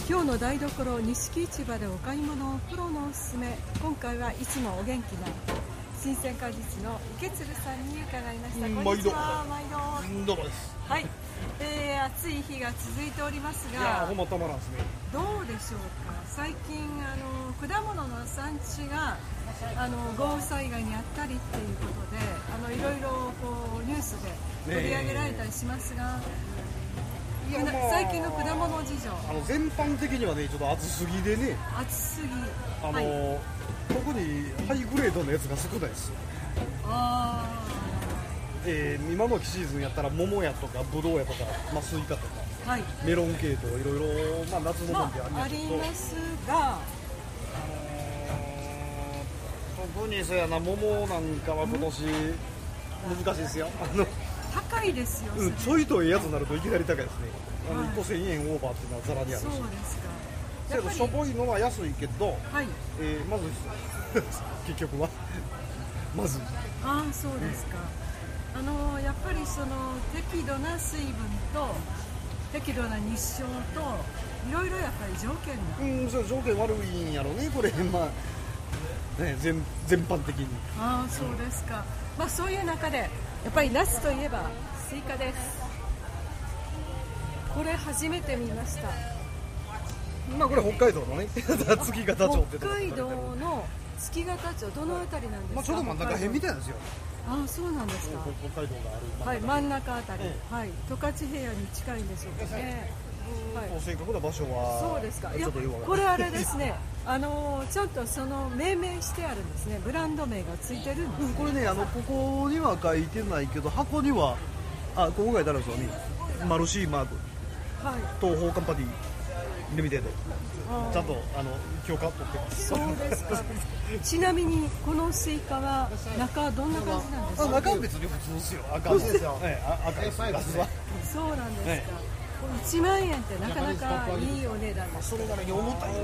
今日の台所錦市場でお買い物プロのおすすめ。今回はいつもお元気な新鮮果実の池鶴さんに伺いました。こんにちは。毎度どうもです。 はい、暑い日が続いておりますが、 いやほんまたまらんですね。 どうでしょうか。最近果物の産地が豪雨災害にあったりっていうことでいろいろこうニュースで取り上げられたりしますが、最近の果物事情全般的にはねちょっと暑すぎでね、 暑すぎ、 特にハイグレードのやつが少ないですよ。今の季シーズンやったら桃やとかブドウやとか、スイカとか、メロン系といろいろ夏のもんでありますけど、 が特にそうやな、桃なんかは今年難しいですよ。 高いですよ、 ちょいとええやつになるといきなり高いですね。1個1000円オーバーっていうのはざらにあるし、 そうですか。 けどしょぼいのは安いけど、まずいです結局はまずい。 そうですか。やっぱりその適度な水分と適度な日照といろいろやっぱり条件が、 そう条件悪いんやろねこれ、全般的に。 そうですか。そういう中でやっぱり夏といえばスイカです。これ初めて見ました。 これ北海道のね月形町って北海道の月形町、どのあたりなんですか。 ちょうど真ん中辺みたいなんですよ。 そうなんですか。 北海道がある真ん中あたり、十勝平野に近いんでしょうかね。 正確な場所はそうですか。 ちょっとよくわこれあれですねちょっとその命名してあるんですね。ブランド名がついてるんですね。 これねここには書いてないけど箱にはここ書いてあるんですよね。マルシーマーク、東方カンパニーリミテッド、ちゃんと許可取ってます。 そうですか。ちなみにこのスイカは中どんな感じなんですか。 中は別に普通ですよ。赤ですよ。赤です。 そうなんですか。1万円ってなかなかいいお値段です。 それならに重たい。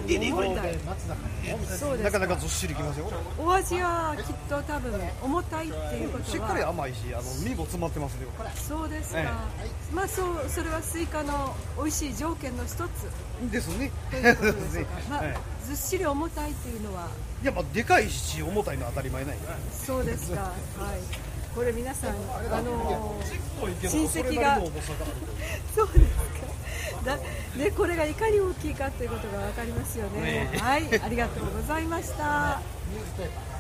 なかなかずっしりきますよ。 お味はきっと多分重たいっていうことはしっかり甘いし実も詰まってますね。 そうですか。それはスイカの美味しい条件の一つですね。 ということですか。ずっしり重たいっていうのは、 いやでかいし重たいのは当たり前ない。 そうですか。これ皆さん親戚がそうですか。でこれがいかに大きいかということが分かりますよね。ありがとうございました。